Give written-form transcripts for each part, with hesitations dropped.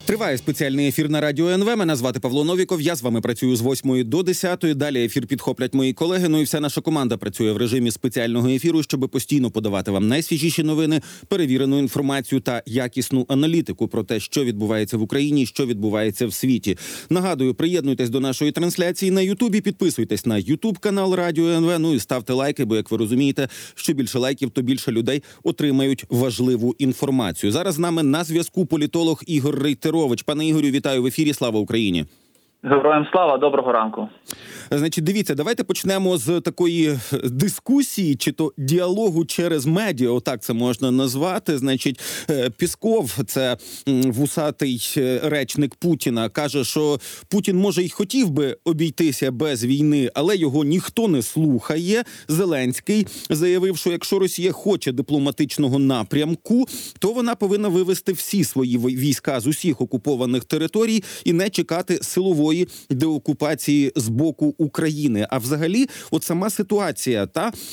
Триває спеціальний ефір на Радіо НВ. Мене звати Павло Новіков. Я з вами працюю з 8 до 10. Далі ефір підхоплять мої колеги. Ну і вся наша команда працює в режимі спеціального ефіру, щоб постійно подавати вам найсвіжіші новини, перевірену інформацію та якісну аналітику про те, що відбувається в Україні, що відбувається в світі. Нагадую, приєднуйтесь до нашої трансляції на Ютубі, підписуйтесь на Ютуб-канал Радіо НВ, ну і ставте лайки, бо, як ви розумієте, що більше лайків, то більше людей отримають важливу інформацію. Зараз з нами на зв'язку політолог Ігор Рейтерович. Пане Ігорю, вітаю в ефірі. Слава Україні! Героям слава, доброго ранку. Значить, дивіться, давайте почнемо з такої дискусії, чи то діалогу через медіа, отак це можна назвати. Значить, Пісков, це вусатий речник Путіна, каже, що Путін, може, й хотів би обійтися без війни, але його ніхто не слухає. Зеленський заявив, що якщо Росія хоче дипломатичного напрямку, то вона повинна вивести всі свої війська з усіх окупованих територій і не чекати силової деокупації з боку України. А взагалі, от сама ситуація,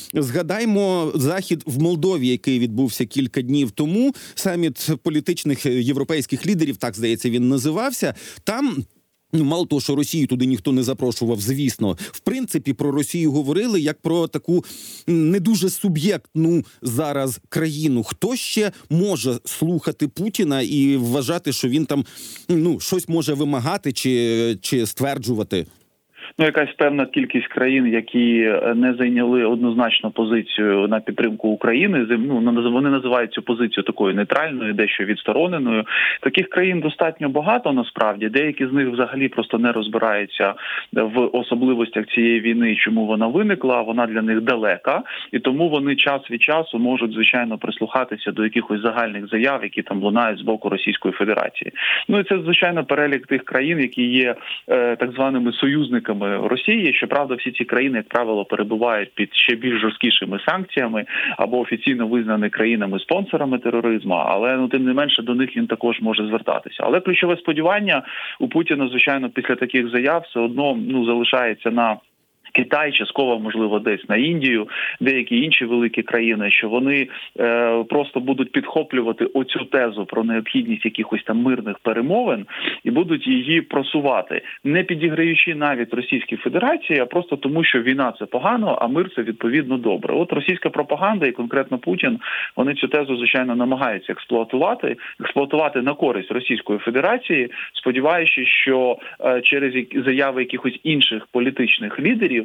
згадаймо захід в Молдові, який відбувся кілька днів тому, саміт політичних європейських лідерів, так, здається, він називався, там... Мало того, що Росію туди ніхто не запрошував, звісно. В принципі, про Росію говорили як про таку не дуже суб'єктну зараз країну. Хто ще може слухати Путіна і вважати, що він там щось може вимагати чи стверджувати? Якась певна кількість країн, які не зайняли однозначну позицію на підтримку України, вони називають цю позицію такою нейтральною, дещо відстороненою. Таких країн достатньо багато, насправді. Деякі з них взагалі просто не розбираються в особливостях цієї війни, чому вона виникла, вона для них далека, і тому вони час від часу можуть, звичайно, прислухатися до якихось загальних заяв, які там лунають з боку Російської Федерації. І це, звичайно, перелік тих країн, які є так званими союзниками Росії. Щоправда, всі ці країни, як правило, перебувають під ще більш жорсткішими санкціями або офіційно визнані країнами-спонсорами тероризму, але, тим не менше, до них він також може звертатися. Але ключове сподівання у Путіна, звичайно, після таких заяв все одно залишається на Китай, частково, можливо, десь на Індію, деякі інші великі країни, що вони просто будуть підхоплювати оцю тезу про необхідність якихось там мирних перемовин і будуть її просувати, не підіграючи навіть Російській Федерації, а просто тому, що війна – це погано, а мир – це, відповідно, добре. От російська пропаганда і конкретно Путін, вони цю тезу, звичайно, намагаються експлуатувати на користь Російської Федерації, сподіваючись, що через заяви якихось інших політичних лідерів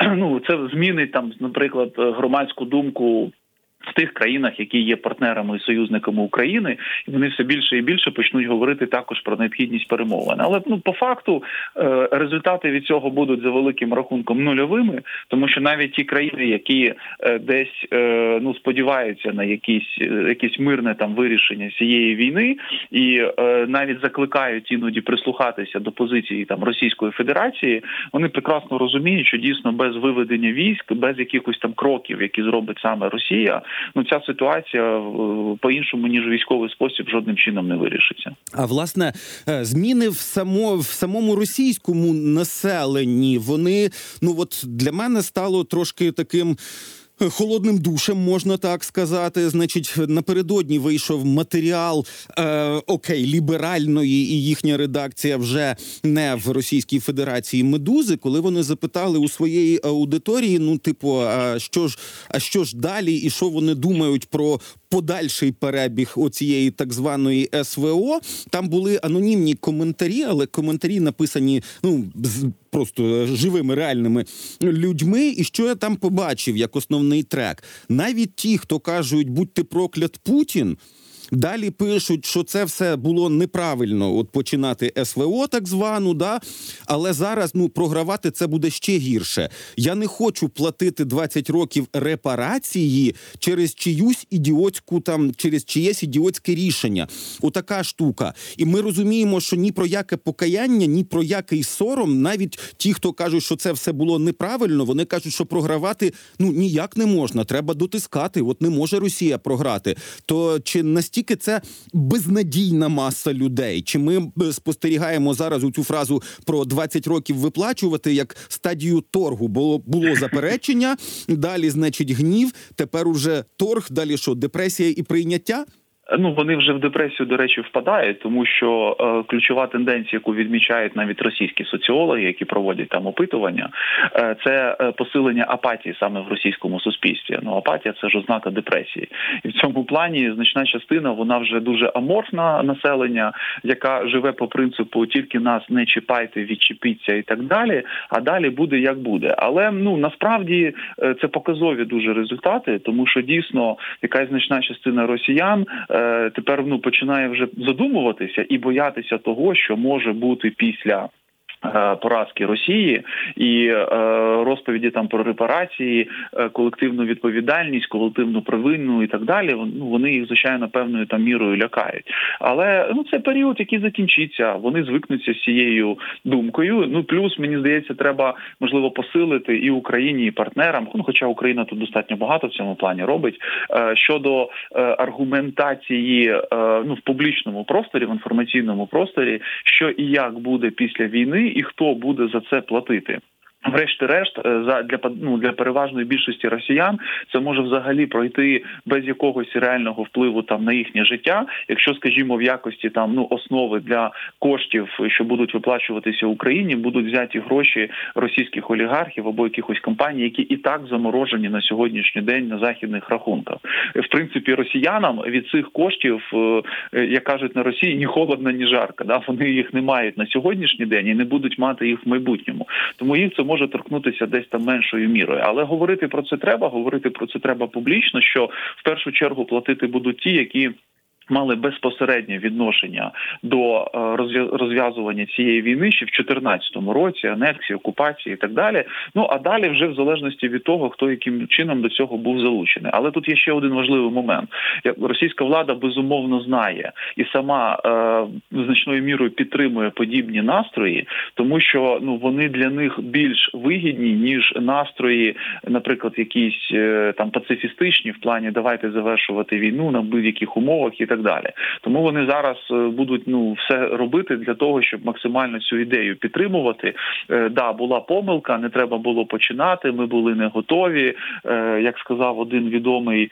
це змінить там, наприклад, громадську думку в тих країнах, які є партнерами і союзниками України, і вони все більше і більше почнуть говорити також про необхідність перемовин. Але по факту результати від цього будуть за великим рахунком нульовими, тому що навіть ті країни, які десь сподіваються на якесь мирне там вирішення цієї війни і навіть закликають іноді прислухатися до позиції там Російської Федерації, вони прекрасно розуміють, що дійсно без виведення військ, без якихось там кроків, які зробить саме Росія, ця ситуація по-іншому, ніж військовий спосіб, жодним чином не вирішиться. А, власне, зміни в самому російському населенні, вони, для мене стало трошки таким холодним душем, можна так сказати. Значить, напередодні вийшов матеріал, ліберальної, і їхня редакція вже не в Російській Федерації, «Медузи», коли вони запитали у своєї аудиторії, а що ж далі, і що вони думають про подальший перебіг оцієї так званої СВО. Там були анонімні коментарі, але коментарі написані, просто живими, реальними людьми. І що я там побачив як основний трек? Навіть ті, хто кажуть «будьте проклят Путін», далі пишуть, що це все було неправильно, починати СВО так звану, але зараз, програвати це буде ще гірше. Я не хочу платити 20 років репарації через через чиєсь ідіотське рішення. Отака штука. І ми розуміємо, що ні про яке покаяння, ні про який сором, навіть ті, хто кажуть, що це все було неправильно, вони кажуть, що програвати, ніяк не можна, треба дотискати, не може Росія програти. То чи настільки це безнадійна маса людей? Чи ми спостерігаємо зараз у цю фразу про 20 років виплачувати як стадію торгу? Було заперечення, далі, значить, гнів, тепер уже торг, далі що, депресія і прийняття? Ну, вони вже в депресію, до речі, впадають, тому що ключова тенденція, яку відмічають навіть російські соціологи, які проводять там опитування, це посилення апатії саме в російському суспільстві. Ну, апатія – це ж ознака депресії. І в цьому плані значна частина, вона вже дуже аморфна населення, яка живе по принципу «тільки нас не чіпайте, відчепіться» і так далі, а далі буде як буде. Але, ну, насправді, це показові дуже результати, тому що дійсно якась значна частина росіян тепер починає вже задумуватися і боятися того, що може бути після поразки Росії і розповіді там про репарації, колективну відповідальність, колективну провину і так далі. Вони їх, звичайно, певною там мірою лякають. Але це період, який закінчиться. Вони звикнуться з цією думкою. Ну, плюс, мені здається, треба, можливо, посилити і Україні, і партнерам, хоча Україна тут достатньо багато в цьому плані робить, щодо аргументації в публічному просторі, в інформаційному просторі, що і як буде після війни, і хто буде за це платити. Врешті-решт, для переважної більшості росіян це може взагалі пройти без якогось реального впливу там на їхнє життя, якщо, скажімо, в якості там основи для коштів, що будуть виплачуватися Україні, будуть взяті гроші російських олігархів або якихось компаній, які і так заморожені на сьогоднішній день на західних рахунках. В принципі, росіянам від цих коштів, як кажуть на Росії, ні холодно, ні жарко. Да? Вони їх не мають на сьогоднішній день і не будуть мати їх в майбутньому. Тому їх це може торкнутися десь там меншою мірою. Але говорити про це треба публічно, що в першу чергу платити будуть ті, які мали безпосереднє відношення до розв'язування цієї війни ще в 2014 році, анексії, окупації і так далі. Ну, а далі вже в залежності від того, хто яким чином до цього був залучений. Але тут є ще один важливий момент. Російська влада безумовно знає і сама значною мірою підтримує подібні настрої, тому що вони для них більш вигідні, ніж настрої, наприклад, якісь там пацифістичні в плані «давайте завершувати війну на будь-яких умовах» і так далі. Тому вони зараз будуть все робити для того, щоб максимально цю ідею підтримувати. Да, була помилка, не треба було починати, ми були не готові. Як сказав один відомий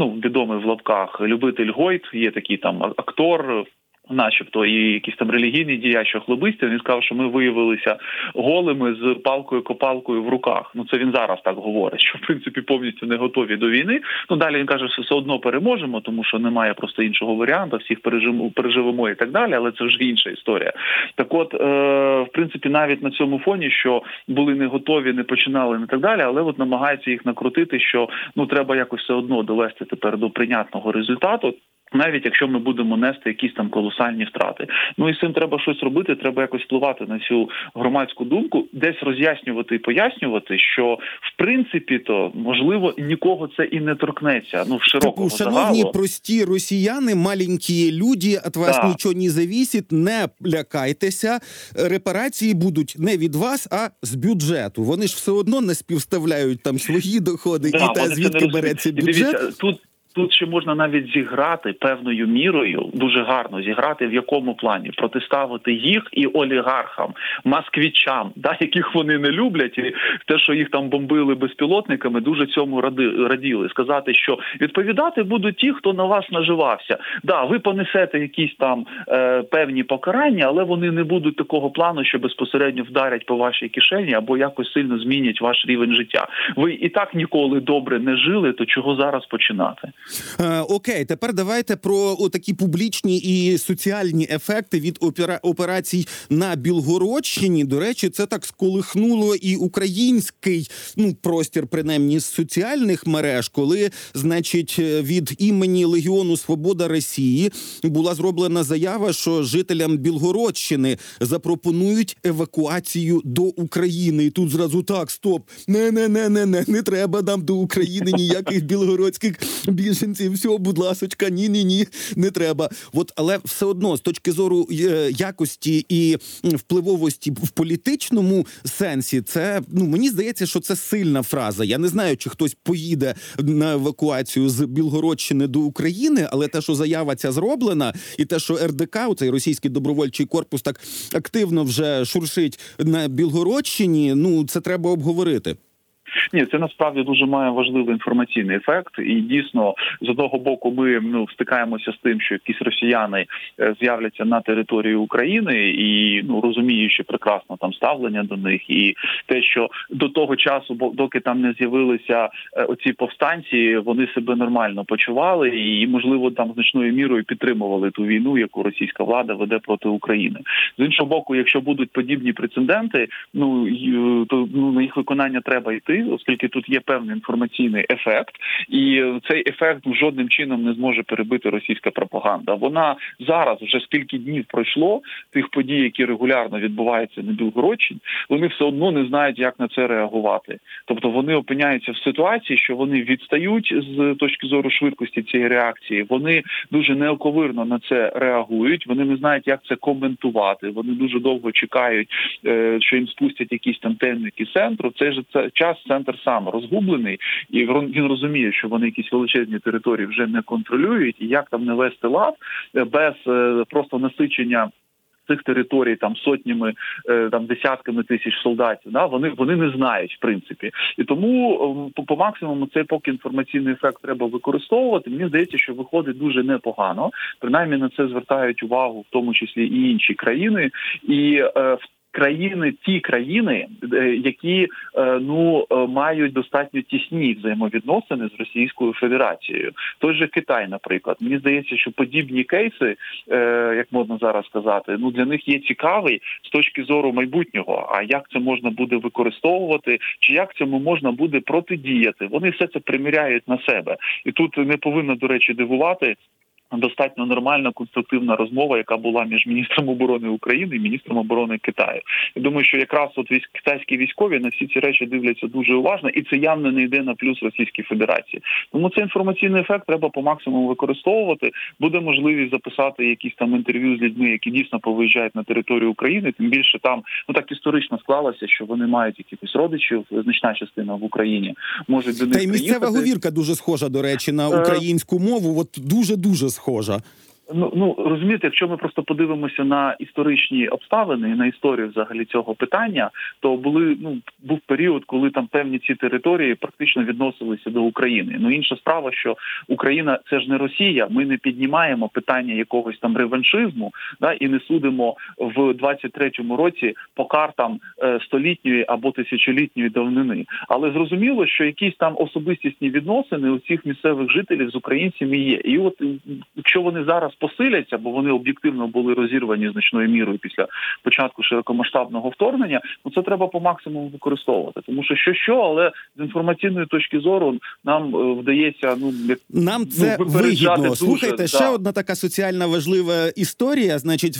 в лапках любитель Гойт, є такий там актор, начебто і якийсь там релігійний діяч, хлобистів, він сказав, що ми виявилися голими з палкою-копалкою в руках. Це він зараз так говорить, що в принципі повністю не готові до війни. Далі він каже, що все одно переможемо, тому що немає просто іншого варіанту, всіх переживемо і так далі, але це вже інша історія. Так от, в принципі, навіть на цьому фоні, що були не готові, не починали і так далі, але намагаються їх накрутити, що треба якось все одно довести тепер до прийнятного результату, навіть якщо ми будемо нести якісь там колосальні втрати. І з цим треба щось робити, треба якось впливати на цю громадську думку, десь роз'яснювати і пояснювати, що в принципі-то, можливо, нікого це і не торкнеться, в широкому загалу. Шановні прості росіяни, маленькі люди, від вас нічого не зависить, не лякайтеся, репарації будуть не від вас, а з бюджету. Вони ж все одно не співставляють там свої доходи і звідки береться бюджет. Дивіться, Тут ще можна навіть зіграти певною мірою, дуже гарно зіграти, в якому плані протиставити їх і олігархам, москвичам, яких вони не люблять, і те, що їх там бомбили безпілотниками, дуже цьому раділи. Сказати, що відповідати будуть ті, хто на вас наживався. Ви понесете якісь там певні покарання, але вони не будуть такого плану, що безпосередньо вдарять по вашій кишені або якось сильно змінять ваш рівень життя. Ви і так ніколи добре не жили, то чого зараз починати? Окей, тепер давайте про такі публічні і соціальні ефекти від операцій на Білгородщині. До речі, це так сколихнуло і український простір, принаймні, з соціальних мереж, коли, значить, від імені Легіону Свобода Росії була зроблена заява, що жителям Білгородщини запропонують евакуацію до України. І тут зразу так, стоп, не треба нам до України ніяких білгородських біженців, все, будь ласочка, ні, не треба. Але все одно, з точки зору якості і впливовості в політичному сенсі, це, мені здається, що це сильна фраза. Я не знаю, чи хтось поїде на евакуацію з Білгородщини до України, але те, що заява ця зроблена, і те, що РДК, оцей російський добровольчий корпус, так активно вже шуршить на Білгородщині, це треба обговорити. Ні, це насправді дуже має важливий інформаційний ефект. І дійсно, з одного боку, ми стикаємося з тим, що якісь росіяни з'являться на території України і розуміючи прекрасно там ставлення до них, і те, що до того часу, доки там не з'явилися оці повстанці, вони себе нормально почували і, можливо, там значною мірою підтримували ту війну, яку російська влада веде проти України. З іншого боку, якщо будуть подібні прецеденти, то на їх виконання треба йти, оскільки тут є певний інформаційний ефект, і цей ефект жодним чином не зможе перебити російська пропаганда. Вона зараз, вже скільки днів пройшло, тих подій, які регулярно відбуваються на Білгородщині, вони все одно не знають, як на це реагувати. Тобто вони опиняються в ситуації, що вони відстають з точки зору швидкості цієї реакції, вони дуже неоковирно на це реагують, вони не знають, як це коментувати, вони дуже довго чекають, що їм спустять якісь там темники центру. В цей же час центр сам розгублений, і він розуміє, що вони якісь величезні території вже не контролюють, і як там не вести лад без просто насичення цих територій там сотнями, там десятками тисяч солдатів, вони не знають, в принципі. І тому по максимуму цей поки інформаційний ефект треба використовувати. Мені здається, що виходить дуже непогано. Принаймні на це звертають увагу, в тому числі і інші країни. І ті країни, які мають достатньо тісні взаємовідносини з Російською Федерацією. Той же Китай, наприклад. Мені здається, що подібні кейси, як можна зараз сказати, для них є цікавий з точки зору майбутнього. А як це можна буде використовувати, чи як цьому можна буде протидіяти? Вони все це приміряють на себе. І тут не повинно, до речі, дивувати достатньо нормальна, конструктивна розмова, яка була між міністром оборони України і міністром оборони Китаю. Я думаю, що якраз китайські військові на всі ці речі дивляться дуже уважно, і це явно не йде на плюс Російській Федерації. Тому цей інформаційний ефект треба по максимуму використовувати. Буде можливість записати якісь там інтерв'ю з людьми, які дійсно повиїжджають на територію України, тим більше там, так історично склалося, що вони мають якихось родичів, значна частина в Україні, можуть до них приїхати. Та й місцева говірка дуже схожа, до речі, на українську мову, дуже-дуже схожа. Розумієте, якщо ми просто подивимося на історичні обставини і на історію взагалі цього питання, то був період, коли там певні ці території практично відносилися до України. Інша справа, що Україна – це ж не Росія, ми не піднімаємо питання якогось там реваншизму, і не судимо в 23-му році по картам столітньої або тисячолітньої давнини. Але зрозуміло, що якісь там особистісні відносини у цих місцевих жителів з українцями є. І от якщо вони зараз посиляться, бо вони об'єктивно були розірвані значною мірою після початку широкомасштабного вторгнення, це треба по максимуму використовувати. Тому що, але з інформаційної точки зору нам вдається, нам це вигідно. Слухайте, ще одна така соціальна важлива історія. Значить,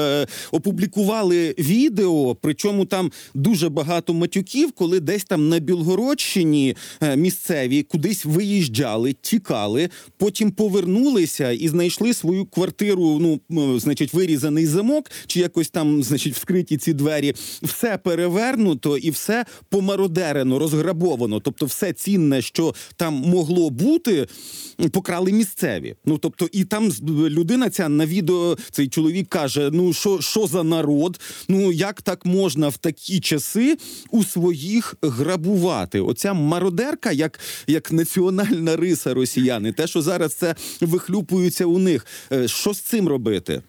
опублікували відео, причому там дуже багато матюків, коли десь там на Білгородщині місцеві кудись виїжджали, тікали, потім повернулися і знайшли свою квартиру, вирізаний замок, чи якось там, вскриті ці двері. Все перевернуто і все помародерено, розграбовано. Тобто все цінне, що там могло бути, покрали місцеві. І там людина ця на відео, цей чоловік каже, що за народ? Як так можна в такі часи у своїх грабувати? Оця мародерка, як національна риса росіяни, те, що зараз це вихлюпується у них. Що з цим робити?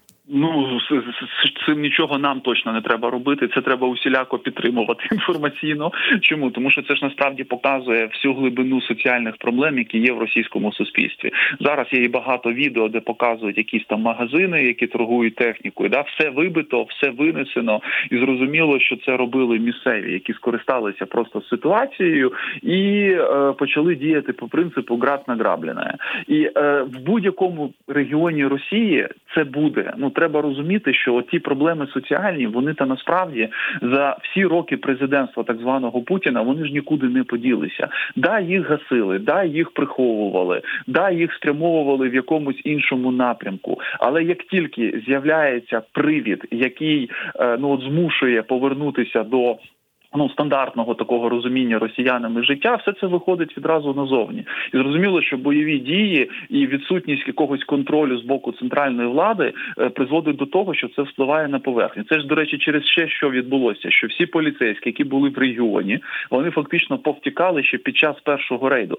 З цим нічого нам точно не треба робити. Це треба усіляко підтримувати інформаційно. Чому? Тому що це ж насправді показує всю глибину соціальних проблем, які є в російському суспільстві. Зараз є і багато відео, де показують якісь там магазини, які торгують технікою. Все вибито, все винесено. І зрозуміло, що це робили місцеві, які скористалися просто ситуацією і почали діяти по принципу «град награблене». І в будь-якому регіоні Росії це буде. Треба розуміти, що ті проблеми соціальні, вони насправді за всі роки президентства так званого Путіна, вони ж нікуди не поділися. Їх гасили, їх приховували, їх спрямовували в якомусь іншому напрямку. Але як тільки з'являється привід, який змушує повернутися до стандартного такого розуміння росіянами життя, все це виходить відразу назовні. І зрозуміло, що бойові дії і відсутність якогось контролю з боку центральної влади призводить до того, що це впливає на поверхню. Це ж, до речі, через ще що відбулося, що всі поліцейські, які були в регіоні, вони фактично повтікали ще під час першого рейду,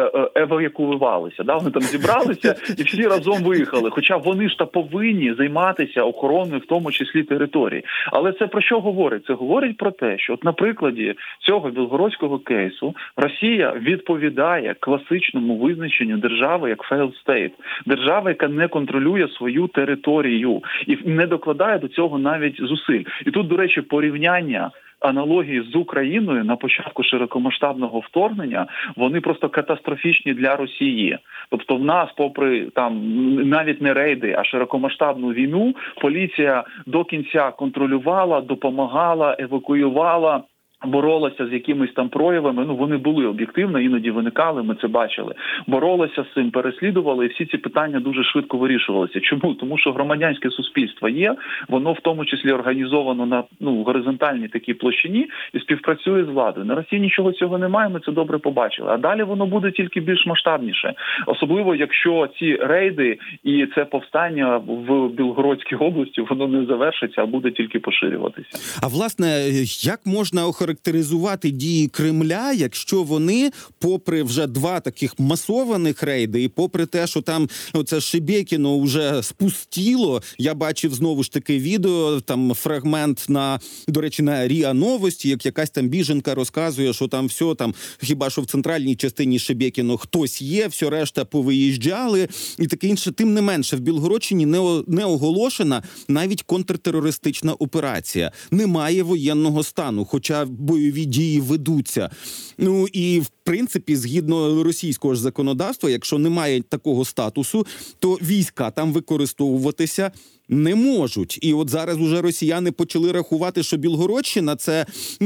евакуювалися. Да? Вони там зібралися і всі разом виїхали. Хоча вони ж повинні займатися охороною, в тому числі території. Але це про що говорить? Це говорить про те, що на прикладі цього білгородського кейсу Росія відповідає класичному визначенню держави як failed state. Держава, яка не контролює свою територію і не докладає до цього навіть зусиль. І тут, до речі, порівняння аналогії з Україною на початку широкомасштабного вторгнення, вони просто катастрофічні для Росії. Тобто в нас, попри там навіть не рейди, а широкомасштабну війну, поліція до кінця контролювала, допомагала, евакуювала, боролася з якимись там проявами, вони були об'єктивно, іноді виникали, ми це бачили. Боролася з цим, переслідували, і всі ці питання дуже швидко вирішувалися. Чому? Тому що громадянське суспільство є, воно в тому числі організовано на горизонтальній такій площині і співпрацює з владою. На Росії нічого цього немає, ми це добре побачили. А далі воно буде тільки більш масштабніше. Особливо, якщо ці рейди і це повстання в Білгородській області, воно не завершиться, а буде тільки поширюватися. А власне, як можна охарактеризувати дії Кремля, якщо вони, попри вже два таких масованих рейди, і попри те, що там оце Шебекіно вже спустіло, я бачив знову ж таки відео, там фрагмент до речі, на РІА Новості, як якась там біженка розказує, що там все, там хіба що в центральній частині Шебекіно хтось є, все решта повиїжджали і таке інше. Тим не менше, в Білгородщині не оголошена навіть контртерористична операція. Немає воєнного стану, хоча бойові дії ведуться. І, в принципі, згідно російського ж законодавства, якщо немає такого статусу, то війська там використовуватися не можуть. І от зараз уже росіяни почали рахувати, що Білгородщина – це,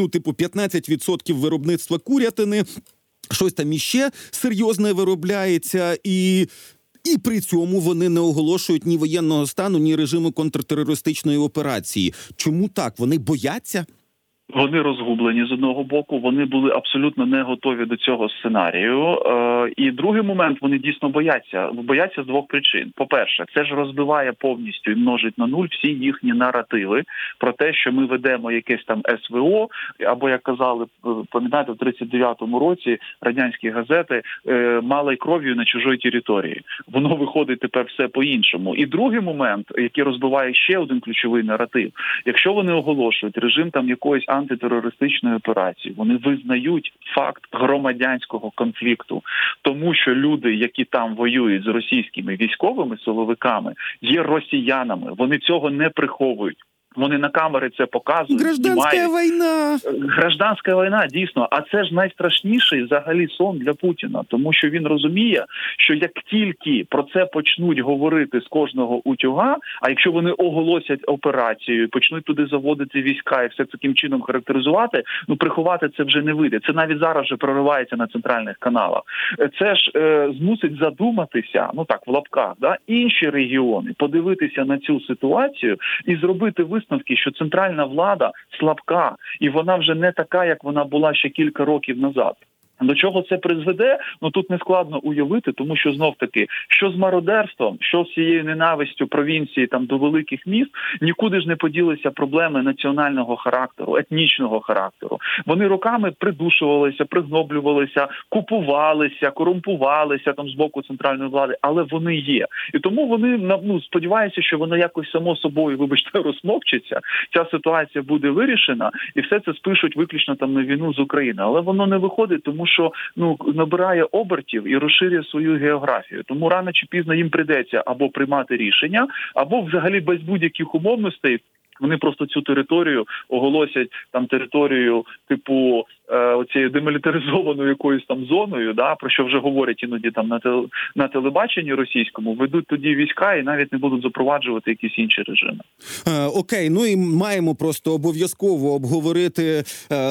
15% виробництва курятини, щось там іще серйозне виробляється, і при цьому вони не оголошують ні воєнного стану, ні режиму контртерористичної операції. Чому так? Вони бояться? Вони розгублені з одного боку, вони були абсолютно не готові до цього сценарію. І другий момент, вони дійсно бояться. Бояться з двох причин. По-перше, це ж розбиває повністю і множить на нуль всі їхні наративи про те, що ми ведемо якесь там СВО, або, як казали, пам'ятаєте, в 39-му році радянські газети малою кров'ю на чужій території. Воно виходить тепер все по-іншому. І другий момент, який розбиває ще один ключовий наратив. Якщо вони оголошують режим там якоїсь антитерористичної операції, вони визнають факт громадянського конфлікту, тому що люди, які там воюють з російськими військовими силовиками, є росіянами, вони цього не приховують. Вони на камери це показують. Гражданська війна! Гражданська війна, дійсно. А це ж найстрашніший взагалі сон для Путіна. Тому що він розуміє, що як тільки про це почнуть говорити з кожного утюга, а якщо вони оголосять операцію, почнуть туди заводити війська і все таким чином характеризувати, приховати це вже не вийде. Це навіть зараз вже проривається на центральних каналах. Це ж змусить задуматися, в лапках, інші регіони, подивитися на цю ситуацію і зробити висновки, що центральна влада слабка, і вона вже не така, як вона була ще кілька років назад. До чого це призведе? Тут нескладно уявити, тому що знов-таки, що з мародерством, що з цією ненавистю провінції там до великих міст, нікуди ж не поділися проблеми національного характеру, етнічного характеру. Вони роками придушувалися, пригноблювалися, купувалися, корумпувалися там з боку центральної влади, але вони є. І тому вони сподіваються, що воно якось само собою, розсмокчиться, ця ситуація буде вирішена, і все це спишуть виключно там на війну з України. Але воно не виходить, тому що набирає обертів і розширює свою географію. Тому рано чи пізно їм прийдеться або приймати рішення, або взагалі без будь-яких умовностей вони просто цю територію оголосять там територію типу оцією демілітаризованою якоюсь там зоною, про що вже говорять іноді там на телебаченні російському, ведуть тоді війська і навіть не будуть запроваджувати якісь інші режими. Окей, і маємо просто обов'язково обговорити,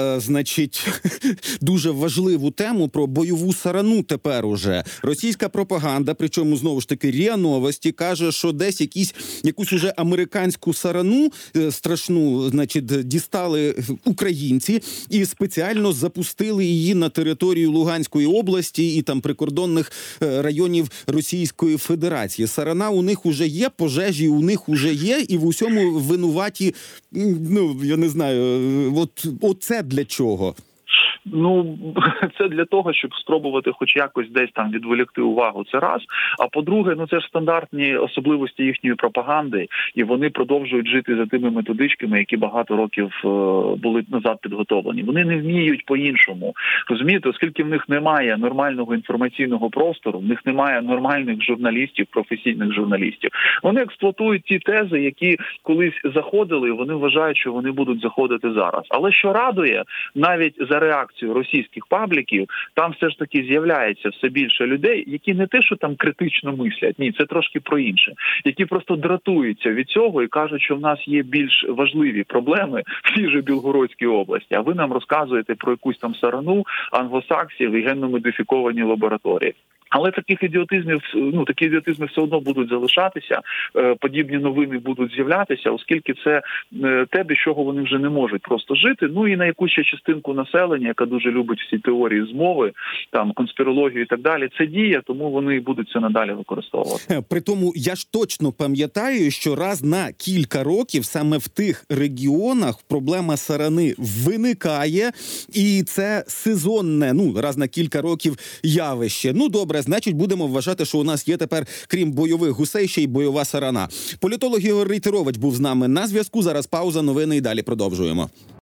дуже важливу тему про бойову сарану тепер уже. Російська пропаганда, причому знову ж таки РІА Новості, каже, що десь якусь уже американську сарану страшну, значить, дістали українці і спеціально запустили її на територію Луганської області і там прикордонних районів Російської Федерації. Сарана у них уже є, пожежі у них уже є, і в усьому винуваті, ну, я не знаю, от це для чого? Ну, це для того, щоб спробувати хоч якось десь там відволікти увагу, це раз. А по-друге, ну це ж стандартні особливості їхньої пропаганди, і вони продовжують жити за тими методичками, які багато років були назад підготовлені. Вони не вміють по-іншому. Розумієте, оскільки в них немає нормального інформаційного простору, в них немає нормальних журналістів, професійних журналістів. Вони експлуатують ті тези, які колись заходили, і вони вважають, що вони будуть заходити зараз. Але що радує, навіть за реакцію російських пабліків, там все ж таки з'являється все більше людей, які не те, що там критично мислять, ні, це трошки про інше, які просто дратуються від цього і кажуть, що в нас є більш важливі проблеми в тій же Білгородській області, а ви нам розказуєте про якусь там сарану, англосаксів і генно-модифіковані лабораторії. Але такі ідіотизми все одно будуть залишатися, подібні новини будуть з'являтися, оскільки це те, без чого вони вже не можуть просто жити. Ну і на якусь ще частинку населення, яка дуже любить всі теорії змови, там конспірологію і так далі, це діє, тому вони і будуть це надалі використовувати. Притому я ж точно пам'ятаю, що раз на кілька років саме в тих регіонах проблема сарани виникає, і це сезонне, раз на кілька років явище. Ну, добре, значить, будемо вважати, що у нас є тепер, крім бойових гусей, ще й бойова сарана. Політолог Ігор Рейтерович був з нами на зв'язку. Зараз пауза, новини і далі продовжуємо.